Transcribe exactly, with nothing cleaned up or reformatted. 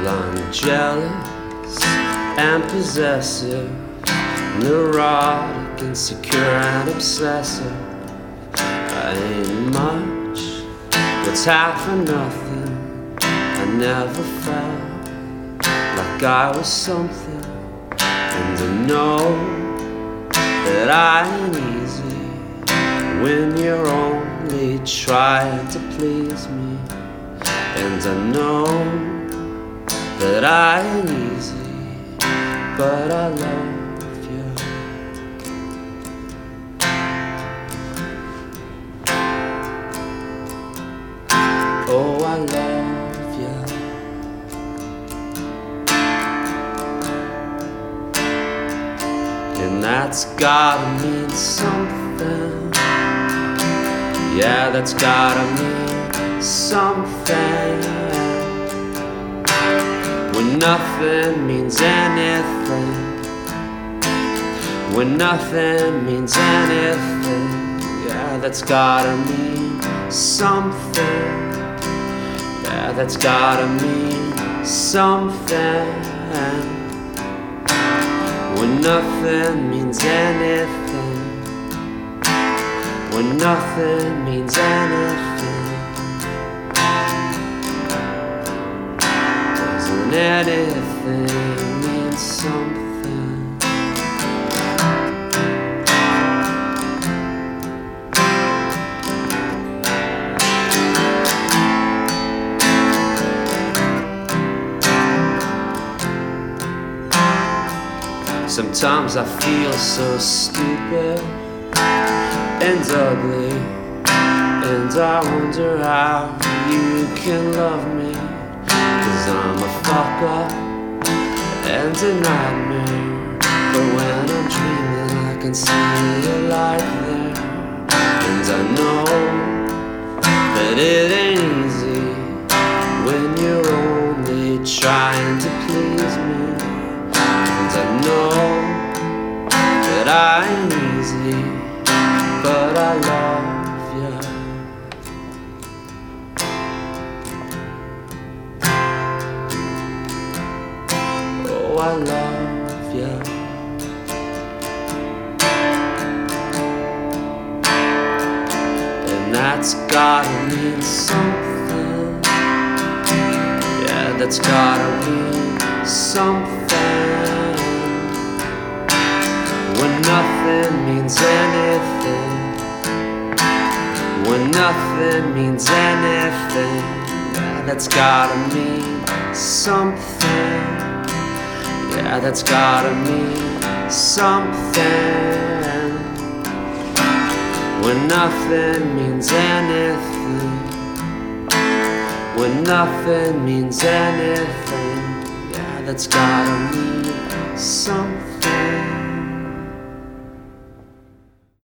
Well, I'm jealous and possessive, neurotic, insecure and obsessive. I ain't much, what's half or nothing. I never felt like I was something, and I know that I ain't easy when you're only trying to please me. And I know that I ain't easy, but I love you. Oh, I love you. And that's gotta mean something. Yeah, that's gotta mean something. When nothing means anything, when nothing means anything, yeah, that's gotta mean something. Yeah, that's gotta mean something. When nothing means anything, when nothing means anything, doesn't anything mean something? Sometimes I feel so stupid and ugly, and I wonder how you can love me. Cause I'm a fuck up and a nightmare, but when I'm dreaming I can see a light there. And I know that it ain't easy when you're only trying to please me. And I know that I ain't easy, but I love you. Oh, I love you. And that's gotta mean something. Yeah, that's gotta mean something. When nothing means anything, when nothing means anything, yeah, that's gotta mean something. Yeah, that's gotta mean something. When nothing means anything, when nothing means anything, yeah, that's gotta mean something.